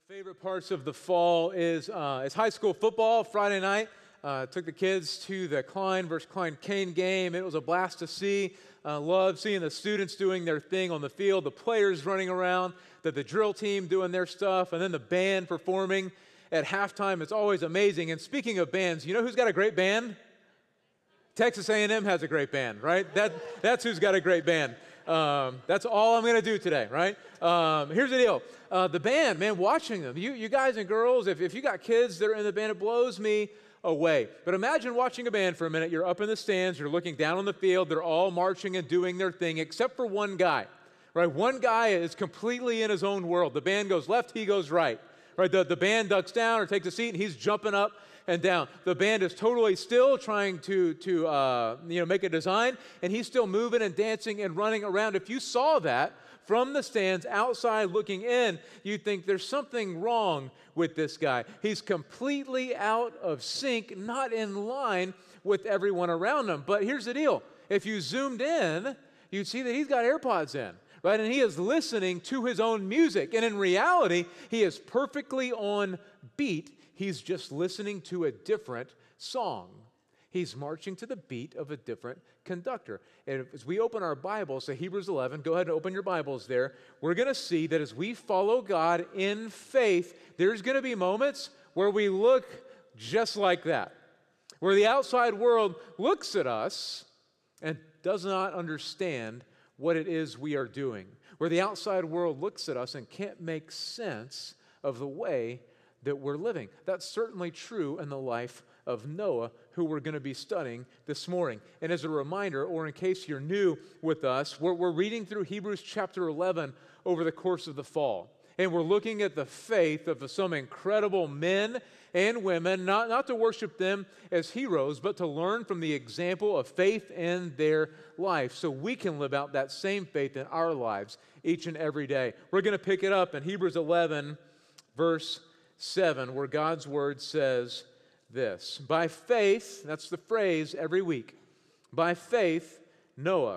Favorite parts of the fall is high school football. Friday night, took the kids to the Klein versus Klein Kane game. It was a blast to see. Love seeing the students doing their thing on the field, the players running around, the drill team doing their stuff, and then the band performing at halftime. It's always amazing. And speaking of bands, you know who's got a great band? Texas A&M has a great band, right? That's who's got a great band. That's all I'm going to do today, right? Here's the deal. The band, man, watching them, you guys and girls, if you got kids that are in the band, it blows me away. But imagine watching a band for a minute. You're up in the stands. You're looking down on the field. They're all marching and doing their thing, except for one guy, right? One guy is completely in his own world. The band goes left, he goes right, right? The band ducks down or takes a seat, and he's jumping up and down. The band is totally still trying to make a design, and he's still moving and dancing and running around. If you saw that from the stands outside looking in, you'd think there's something wrong with this guy. He's completely out of sync, not in line with everyone around him. But here's the deal. If you zoomed in, you'd see that he's got AirPods in, right? And he is listening to his own music. And in reality, he is perfectly on beat. He's just listening to a different song. He's marching to the beat of a different conductor. And as we open our Bibles to Hebrews 11, go ahead and open your Bibles there. We're going to see that as we follow God in faith, there's going to be moments where we look just like that, where the outside world looks at us and does not understand what it is we are doing, where the outside world looks at us and can't make sense of the way that we're living. That's certainly true in the life of Noah, who we're going to be studying this morning. And as a reminder, or in case you're new with us, we're reading through Hebrews chapter 11 over the course of the fall. And we're looking at the faith of some incredible men and women, not to worship them as heroes, but to learn from the example of faith in their life so we can live out that same faith in our lives each and every day. We're going to pick it up in Hebrews 11, verse 7, where God's word says this: by faith, that's the phrase every week, by faith, Noah,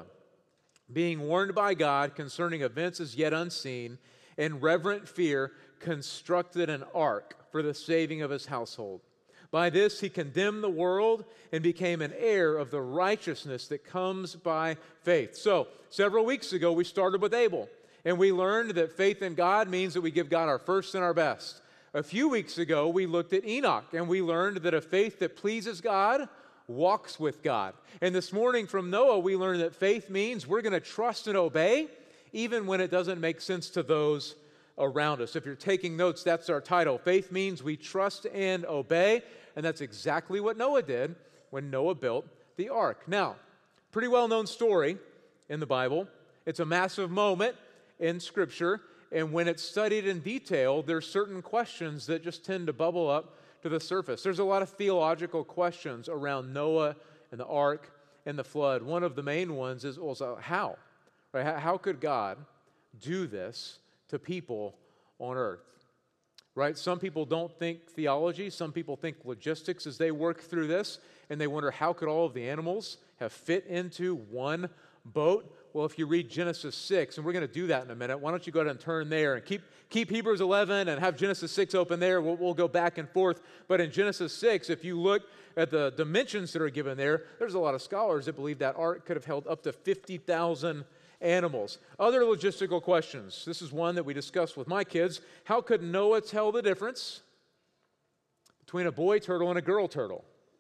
being warned by God concerning events as yet unseen, in reverent fear, constructed an ark for the saving of his household. By this he condemned the world and became an heir of the righteousness that comes by faith. So, several weeks ago, we started with Abel, and we learned that faith in God means that we give God our first and our best. A few weeks ago, we looked at Enoch, and we learned that a faith that pleases God walks with God. And this morning from Noah, we learned that faith means we're going to trust and obey, even when it doesn't make sense to those around us. If you're taking notes, that's our title. Faith means we trust and obey, and that's exactly what Noah did when Noah built the ark. Now, pretty well-known story in the Bible. It's a massive moment in Scripture. And when it's studied in detail, there's certain questions that just tend to bubble up to the surface. There's a lot of theological questions around Noah and the ark and the flood. One of the main ones is also how? Right? How could God do this to people on earth? Right? Some people don't think theology. Some people think logistics as they work through this, and they wonder how could all of the animals have fit into one boat? Well, if you read Genesis 6, and we're going to do that in a minute, why don't you go ahead and turn there and keep Hebrews 11 and have Genesis 6 open there. We'll go back and forth. But in Genesis 6, if you look at the dimensions that are given there, there's a lot of scholars that believe that ark could have held up to 50,000 animals. Other logistical questions. This is one that we discussed with my kids. How could Noah tell the difference between a boy turtle and a girl turtle?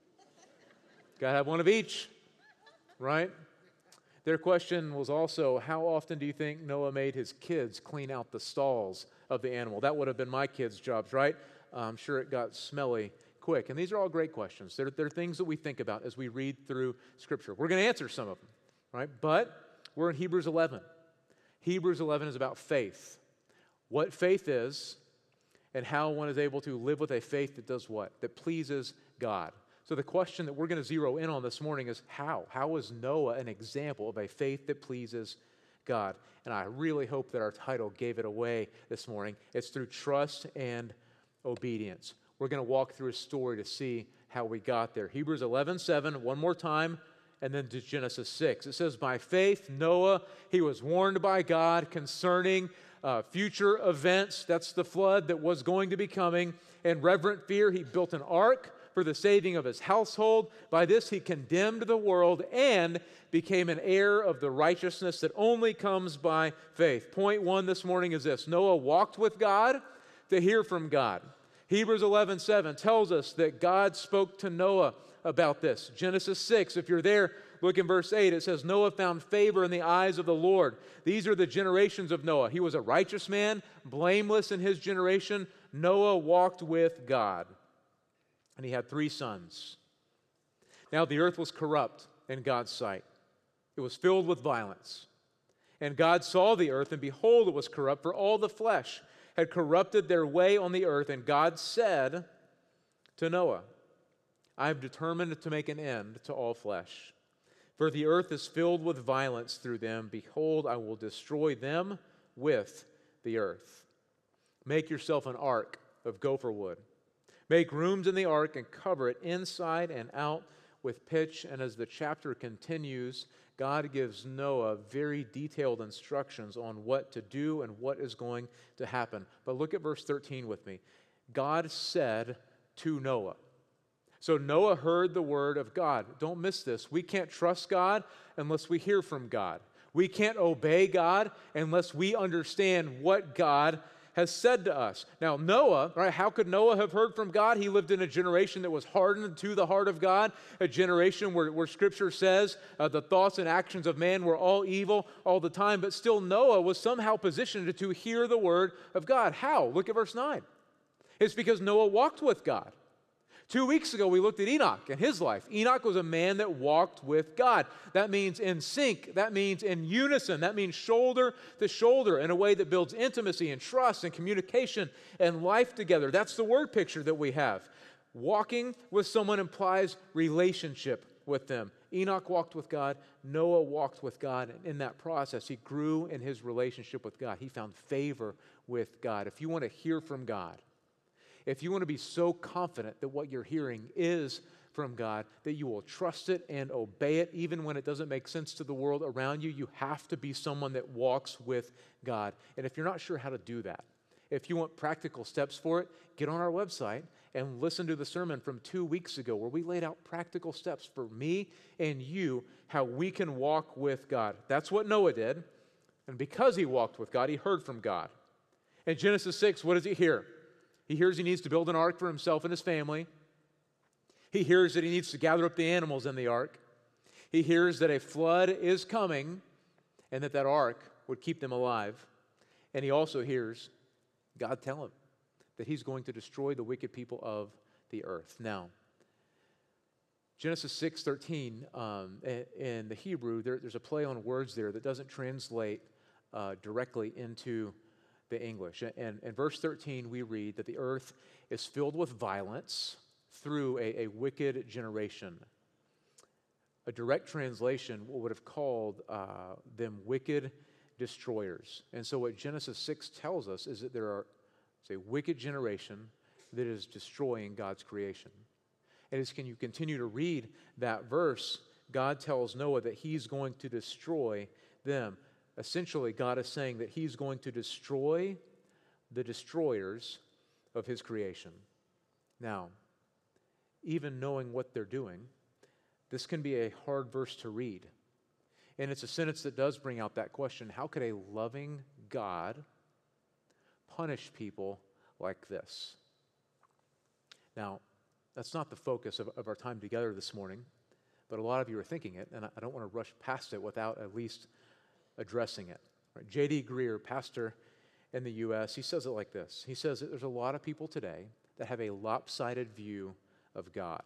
Got to have one of each, right? Their question was also, how often do you think Noah made his kids clean out the stalls of the animal? That would have been my kids' jobs, right? I'm sure it got smelly quick. And these are all great questions. They're things that we think about as we read through Scripture. We're going to answer some of them, right? But we're in Hebrews 11. Hebrews 11 is about faith. What faith is and how one is able to live with a faith that does what? That pleases God. So the question that we're going to zero in on this morning is how? How is Noah an example of a faith that pleases God? And I really hope that our title gave it away this morning. It's through trust and obedience. We're going to walk through a story to see how we got there. Hebrews 11:7, one more time, and then to Genesis 6. It says, by faith, Noah, he was warned by God concerning future events. That's the flood that was going to be coming. In reverent fear, he built an ark for the saving of his household. By this, he condemned the world and became an heir of the righteousness that only comes by faith. Point one this morning is this: Noah walked with God to hear from God. Hebrews 11:7 tells us that God spoke to Noah about this. Genesis 6, if you're there, look in verse 8. It says, Noah found favor in the eyes of the Lord. These are the generations of Noah. He was a righteous man, blameless in his generation. Noah walked with God, and he had 3 sons. Now the earth was corrupt in God's sight. It was filled with violence. And God saw the earth, and behold, it was corrupt, for all the flesh had corrupted their way on the earth. And God said to Noah, I have determined to make an end to all flesh, for the earth is filled with violence through them. Behold, I will destroy them with the earth. Make yourself an ark of gopher wood. Make rooms in the ark and cover it inside and out with pitch. And as the chapter continues, God gives Noah very detailed instructions on what to do and what is going to happen. But look at verse 13 with me. God said to Noah. So Noah heard the word of God. Don't miss this. We can't trust God unless we hear from God. We can't obey God unless we understand what God has said to us. Now, Noah, right, how could Noah have heard from God? He lived in a generation that was hardened to the heart of God, a generation where Scripture says the thoughts and actions of man were all evil all the time, but still Noah was somehow positioned to hear the word of God. How? Look at verse 9. It's because Noah walked with God. 2 weeks ago, we looked at Enoch and his life. Enoch was a man that walked with God. That means in sync. That means in unison. That means shoulder to shoulder in a way that builds intimacy and trust and communication and life together. That's the word picture that we have. Walking with someone implies relationship with them. Enoch walked with God. Noah walked with God. And in that process, he grew in his relationship with God. He found favor with God. If you want to hear from God, if you want to be so confident that what you're hearing is from God, that you will trust it and obey it, even when it doesn't make sense to the world around you, you have to be someone that walks with God. And if you're not sure how to do that, if you want practical steps for it, get on our website and listen to the sermon from 2 weeks ago where we laid out practical steps for me and you, how we can walk with God. That's what Noah did. And because he walked with God, he heard from God. In Genesis 6, what does he hear? He hears he needs to build an ark for himself and his family. He hears that he needs to gather up the animals in the ark. He hears that a flood is coming and that ark would keep them alive. And he also hears God tell him that he's going to destroy the wicked people of the earth. Now, Genesis 6:13, in the Hebrew, there's a play on words there that doesn't translate directly into the English. And in verse 13, we read that the earth is filled with violence through a wicked generation. A direct translation would have called them wicked destroyers. And so what Genesis 6 tells us is that it's a wicked generation that is destroying God's creation. And as you continue to read that verse, God tells Noah that he's going to destroy them. Essentially, God is saying that he's going to destroy the destroyers of his creation. Now, even knowing what they're doing, this can be a hard verse to read. And it's a sentence that does bring out that question: how could a loving God punish people like this? Now, that's not the focus of our time together this morning, but a lot of you are thinking it, and I don't want to rush past it without at least addressing it. Right? J.D. Greear, pastor in the U.S., he says it like this. He says that there's a lot of people today that have a lopsided view of God,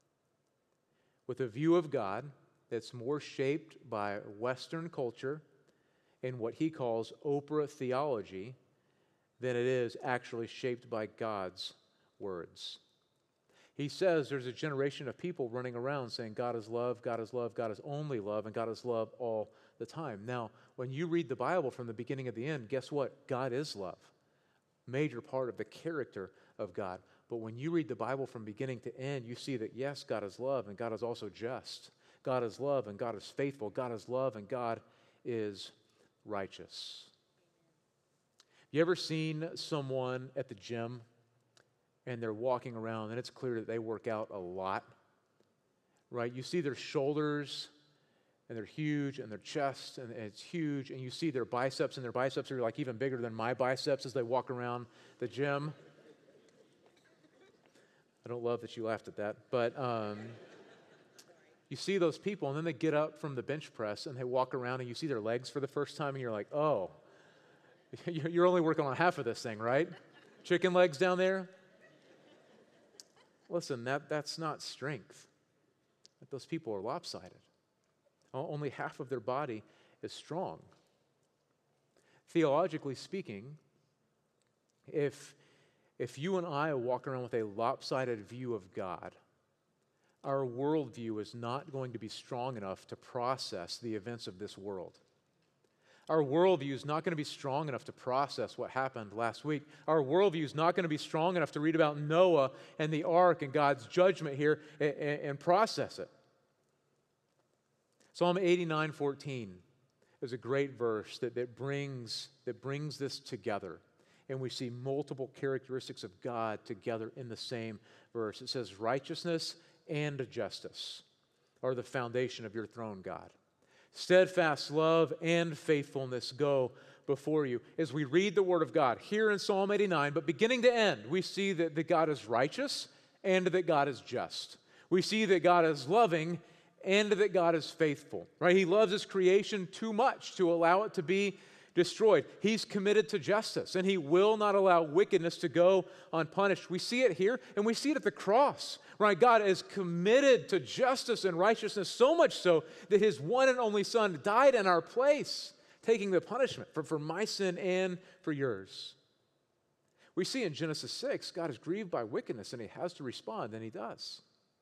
with a view of God that's more shaped by Western culture and what he calls Oprah theology than it is actually shaped by God's words. He says there's a generation of people running around saying God is love, God is love, God is only love, and God is love all the time. Now, when you read the Bible from the beginning to the end, guess what? God is love. Major part of the character of God. But when you read the Bible from beginning to end, you see that yes, God is love, and God is also just. God is love, and God is faithful. God is love, and God is righteous. You ever seen someone at the gym and they're walking around and it's clear that they work out a lot, right? You see their shoulders and they're huge and their chest and it's huge, and you see their biceps, and their biceps are like even bigger than my biceps as they walk around the gym. I don't love that you laughed at that, but you see those people, and then they get up from the bench press and they walk around and you see their legs for the first time and you're like, oh, you're only working on half of this thing, right? Chicken legs down there. Listen, that's not strength. Those people are lopsided. Only half of their body is strong. Theologically speaking, if you and I walk around with a lopsided view of God, our worldview is not going to be strong enough to process the events of this world. Our worldview is not going to be strong enough to process what happened last week. Our worldview is not going to be strong enough to read about Noah and the ark and God's judgment here and process it. Psalm 89:14 is a great verse that brings this together. And we see multiple characteristics of God together in the same verse. It says, righteousness and justice are the foundation of your throne, God. Steadfast love and faithfulness go before you. As we read the Word of God here in Psalm 89, but beginning to end, we see that God is righteous and that God is just. We see that God is loving and that God is faithful, right? He loves His creation too much to allow it to be destroyed. He's committed to justice, and He will not allow wickedness to go unpunished. We see it here, and we see it at the cross, right? God is committed to justice and righteousness, so much so that His one and only Son died in our place, taking the punishment for my sin and for yours. We see in Genesis 6, God is grieved by wickedness, and He has to respond, and He does.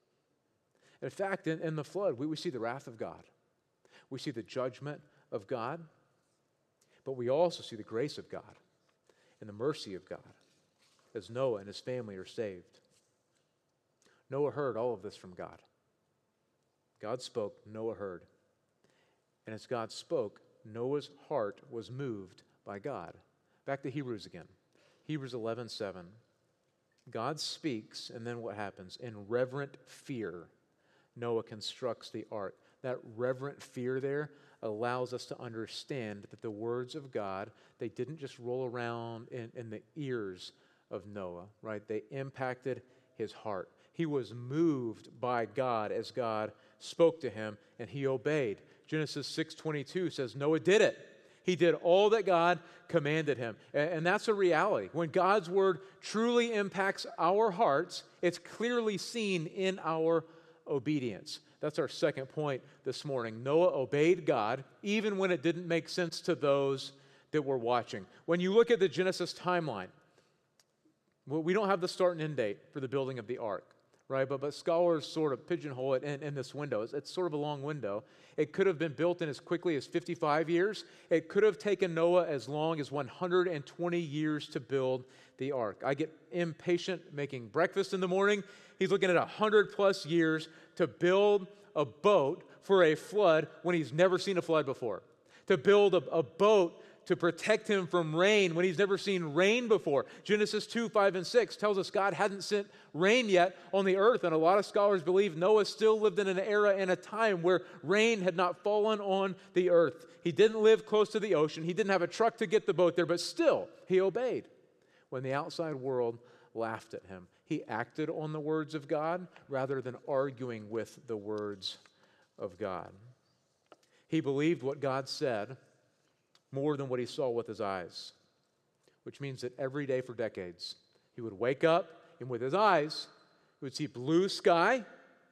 In fact, in the flood, we see the wrath of God. We see the judgment of God. But we also see the grace of God and the mercy of God as Noah and his family are saved. Noah heard all of this from God. God spoke, Noah heard. And as God spoke, Noah's heart was moved by God. Back to Hebrews again. Hebrews 11:7. God speaks, and then what happens? In reverent fear, Noah constructs the ark. That reverent fear there allows us to understand that the words of God, they didn't just roll around in the ears of Noah, right? They impacted his heart. He was moved by God as God spoke to him, and he obeyed. Genesis 6:22 says Noah did it. He did all that God commanded him. And that's a reality. When God's word truly impacts our hearts, it's clearly seen in our obedience. That's our second point this morning. Noah obeyed God even when it didn't make sense to those that were watching. When you look at the Genesis timeline, we don't have the start and end date for the building of the ark, right? But scholars sort of pigeonhole it in this window. It's sort of a long window. It could have been built in as quickly as 55 years. It could have taken Noah as long as 120 years to build the ark. I get impatient making breakfast in the morning. He's looking at 100 plus years to build a boat for a flood when he's never seen a flood before. To build a boat to protect him from rain when he's never seen rain before. Genesis 2:5-6 tells us God hadn't sent rain yet on the earth, and a lot of scholars believe Noah still lived in an era and a time where rain had not fallen on the earth. He didn't live close to the ocean. He didn't have a truck to get the boat there, but still, he obeyed when the outside world laughed at him. He acted on the words of God rather than arguing with the words of God. He believed what God said more than what he saw with his eyes, which means that every day for decades, he would wake up and with his eyes, he would see blue sky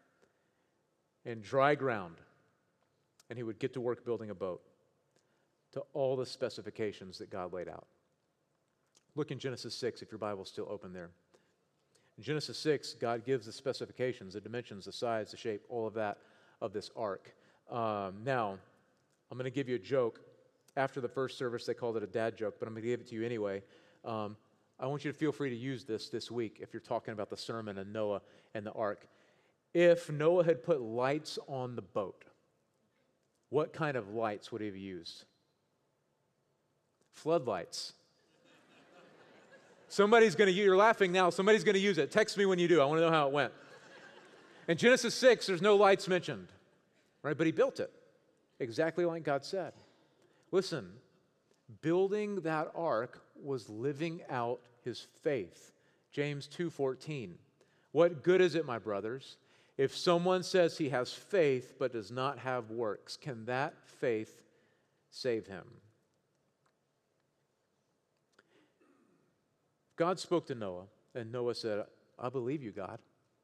and dry ground, and he would get to work building a boat to all the specifications that God laid out. Look in Genesis 6 if your Bible's still open there. In Genesis 6, God gives the specifications, the dimensions, the size, the shape, all of that of this ark. Now, I'm going to give you a joke. After the first service, they called it a dad joke, but I'm going to give it to you anyway. I want you to feel free to use this week if you're talking about the sermon and Noah and the ark. If Noah had put lights on the boat, what kind of lights would he have used? Floodlights. You're laughing now, somebody's going to use it. Text me when you do. I want to know how it went. In Genesis 6, there's no lights mentioned, right? But he built it exactly like God said. Listen, building that ark was living out his faith. James 2:14. What good is it, my brothers, if someone says he has faith but does not have works? Can that faith save him? God spoke to Noah, and Noah said, I believe you, God.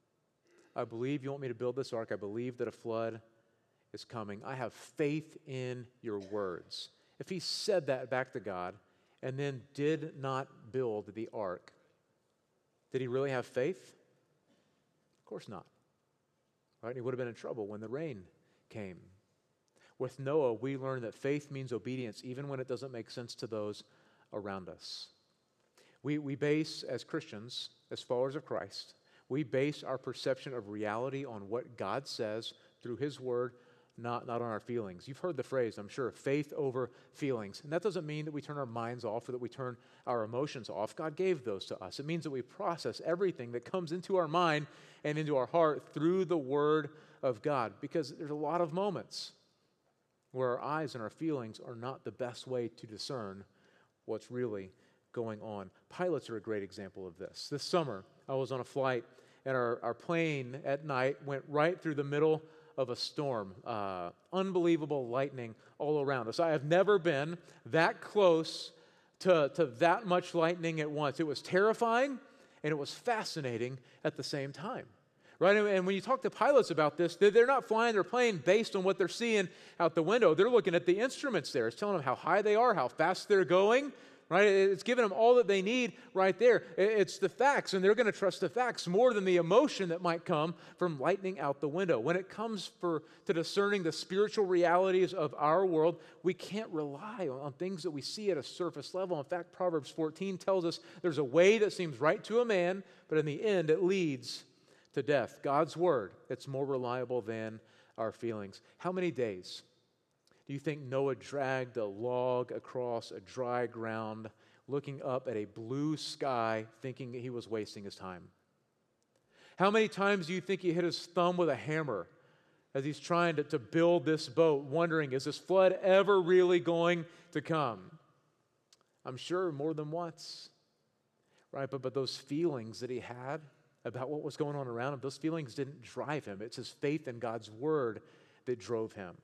I believe you want me to build this ark. I believe that a flood is coming. I have faith in your words. If he said that back to God and then did not build the ark, did he really have faith? Of course not. Right? He would have been in trouble when the rain came. With Noah, we learn that faith means obedience even when it doesn't make sense to those around us. We base, as Christians, as followers of Christ, we base our perception of reality on what God says through his word, not on our feelings. You've heard the phrase, I'm sure, faith over feelings. And that doesn't mean that we turn our minds off or that we turn our emotions off. God gave those to us. It means that we process everything that comes into our mind and into our heart through the word of God. Because there's a lot of moments where our eyes and our feelings are not the best way to discern what's really going on. Pilots are a great example of this. This summer, I was on a flight, and our plane at night went right through the middle of a storm. Unbelievable lightning all around us. I have never been that close to that much lightning at once. It was terrifying, and it was fascinating at the same time. Right? And when you talk to pilots about this, they're not flying their plane based on what they're seeing out the window. They're looking at the instruments there. It's telling them how high they are, how fast they're going. Right? It's giving them all that they need right there. It's the facts, and they're going to trust the facts more than the emotion that might come from lightning out the window. When it comes to discerning the spiritual realities of our world, we can't rely on things that we see at a surface level. In fact, Proverbs 14 tells us there's a way that seems right to a man, but in the end it leads to death. God's word, it's more reliable than our feelings. How many days do you think Noah dragged a log across a dry ground, looking up at a blue sky, thinking he was wasting his time? How many times do you think he hit his thumb with a hammer as he's trying to build this boat, wondering, is this flood ever really going to come? I'm sure more than once, right? But those feelings that he had about what was going on around him, those feelings didn't drive him. It's his faith in God's word that drove him.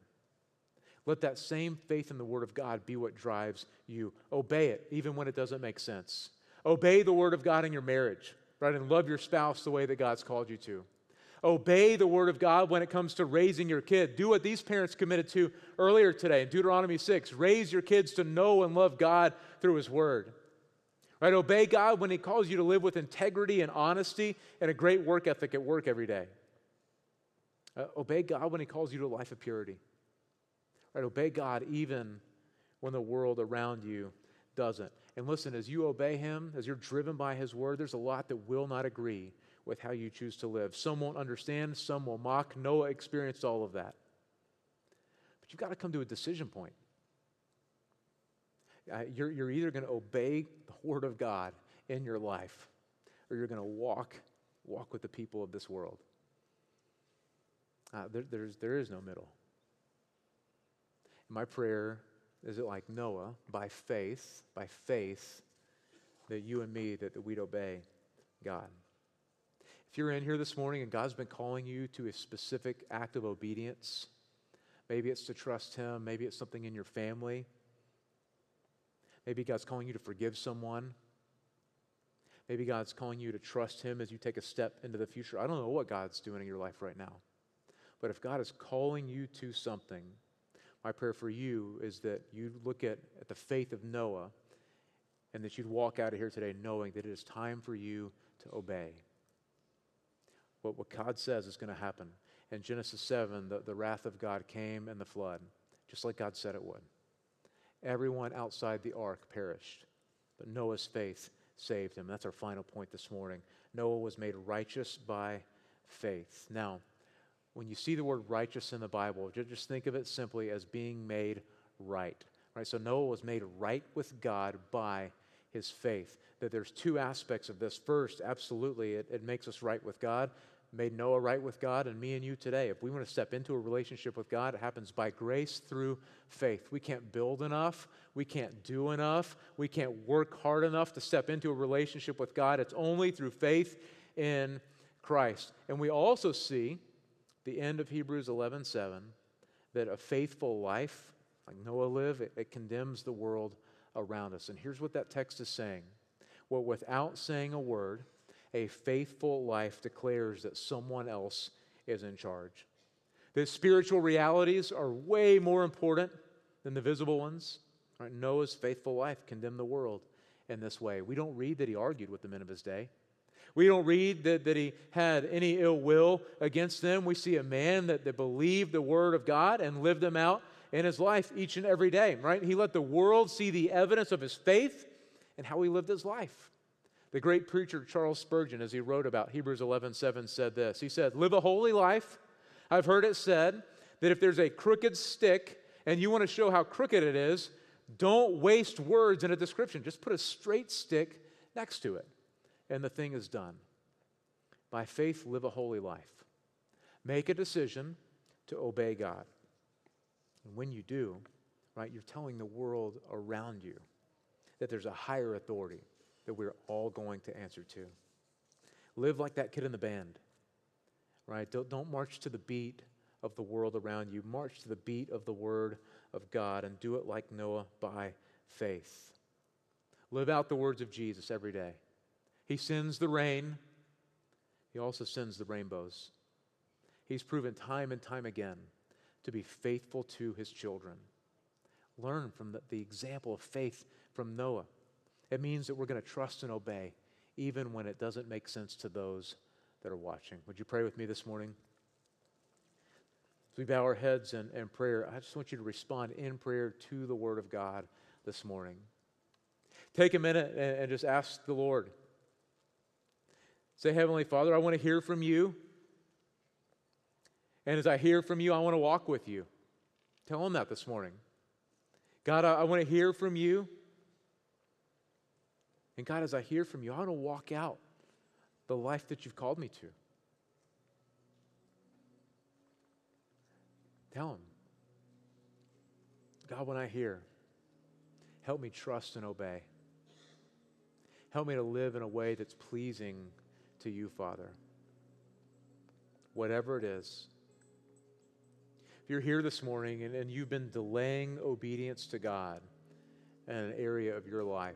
Let that same faith in the Word of God be what drives you. Obey it, even when it doesn't make sense. Obey the Word of God in your marriage, right? And love your spouse the way that God's called you to. Obey the Word of God when it comes to raising your kid. Do what these parents committed to earlier today in Deuteronomy 6. Raise your kids to know and love God through His Word. Right? Obey God when He calls you to live with integrity and honesty and a great work ethic at work every day. Obey God when He calls you to a life of purity. Right, obey God even when the world around you doesn't. And listen, as you obey Him, as you're driven by His word, there's a lot that will not agree with how you choose to live. Some won't understand, some will mock. Noah experienced all of that. But you've got to come to a decision point. You're either going to obey the word of God in your life, or you're going to walk with the people of this world. There is no middle. My prayer is that, like Noah, by faith, that you and me, that we'd obey God. If you're in here this morning and God's been calling you to a specific act of obedience, maybe it's to trust Him, maybe it's something in your family, maybe God's calling you to forgive someone, maybe God's calling you to trust Him as you take a step into the future. I don't know what God's doing in your life right now, but if God is calling you to something, my prayer for you is that you look at the faith of Noah and that you'd walk out of here today knowing that it is time for you to obey. What God says is going to happen. In Genesis 7, the wrath of God came in the flood, just like God said it would. Everyone outside the ark perished, but Noah's faith saved him. That's our final point this morning. Noah was made righteous by faith. Now, when you see the word righteous in the Bible, just think of it simply as being made right. Right? So Noah was made right with God by his faith. That there's two aspects of this. First, absolutely, it makes us right with God, made Noah right with God, and me and you today. If we want to step into a relationship with God, it happens by grace through faith. We can't build enough. We can't do enough. We can't work hard enough to step into a relationship with God. It's only through faith in Christ. And we also see the end of Hebrews 11:7, that a faithful life, like Noah lived, it condemns the world around us. And here's what that text is saying. Well, without saying a word, a faithful life declares that someone else is in charge. That spiritual realities are way more important than the visible ones. Right? Noah's faithful life condemned the world in this way. We don't read that he argued with the men of his day. We don't read that he had any ill will against them. We see a man that believed the word of God and lived them out in his life each and every day. Right? He let the world see the evidence of his faith and how he lived his life. The great preacher Charles Spurgeon, as he wrote about Hebrews 11:7, said this. He said, "Live a holy life. I've heard it said that if there's a crooked stick and you want to show how crooked it is, don't waste words in a description. Just put a straight stick next to it, and the thing is done." By faith, live a holy life. Make a decision to obey God. And when you do, right, you're telling the world around you that there's a higher authority that we're all going to answer to. Live like that kid in the band, right? Don't march to the beat of the world around you. March to the beat of the Word of God, and do it like Noah by faith. Live out the words of Jesus every day. He sends the rain. He also sends the rainbows. He's proven time and time again to be faithful to his children. Learn from the example of faith from Noah. It means that we're going to trust and obey even when it doesn't make sense to those that are watching. Would you pray with me this morning? As we bow our heads in prayer, I just want you to respond in prayer to the Word of God this morning. Take a minute and just ask the Lord. Say, Heavenly Father, I want to hear from you. And as I hear from you, I want to walk with you. Tell him that this morning. God, I want to hear from you. And God, as I hear from you, I want to walk out the life that you've called me to. Tell him, God, when I hear, help me trust and obey. Help me to live in a way that's pleasing to you, Father. Whatever it is. If you're here this morning and you've been delaying obedience to God in an area of your life,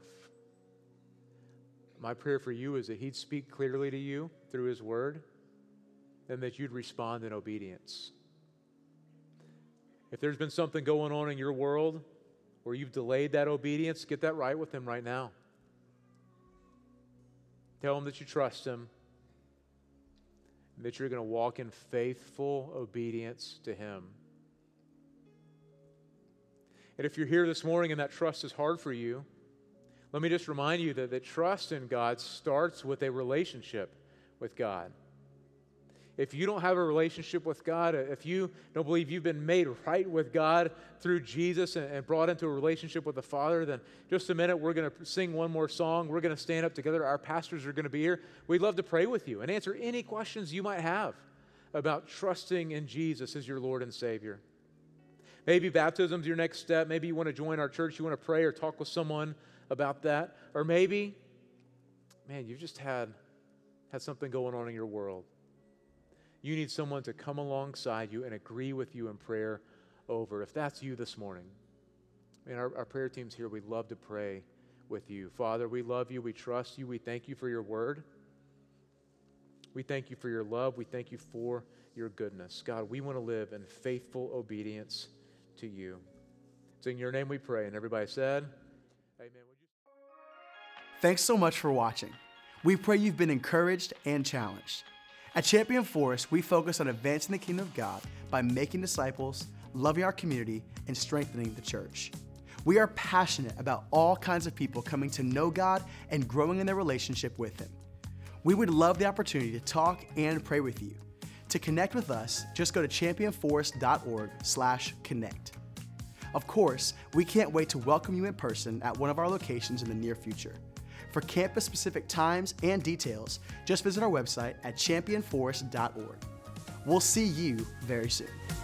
my prayer for you is that he'd speak clearly to you through his word and that you'd respond in obedience. If there's been something going on in your world where you've delayed that obedience, get that right with him right now. Tell him that you trust him, and that you're going to walk in faithful obedience to him. And if you're here this morning and that trust is hard for you, let me just remind you that trust in God starts with a relationship with God. If you don't have a relationship with God, if you don't believe you've been made right with God through Jesus and brought into a relationship with the Father, then just a minute, we're going to sing one more song. We're going to stand up together. Our pastors are going to be here. We'd love to pray with you and answer any questions you might have about trusting in Jesus as your Lord and Savior. Maybe baptism is your next step. Maybe you want to join our church. You want to pray or talk with someone about that. Or maybe, man, you've just had something going on in your world. You need someone to come alongside you and agree with you in prayer over. If that's you this morning, and our prayer team's here, we'd love to pray with you. Father, we love you. We trust you. We thank you for your word. We thank you for your love. We thank you for your goodness. God, we want to live in faithful obedience to you. It's in your name we pray. And everybody said, amen. Thanks so much for watching. We pray you've been encouraged and challenged. At Champion Forest, we focus on advancing the kingdom of God by making disciples, loving our community, and strengthening the church. We are passionate about all kinds of people coming to know God and growing in their relationship with Him. We would love the opportunity to talk and pray with you. To connect with us, just go to championforest.org/connect. Of course, we can't wait to welcome you in person at one of our locations in the near future. For campus-specific times and details, just visit our website at championforest.org. We'll see you very soon.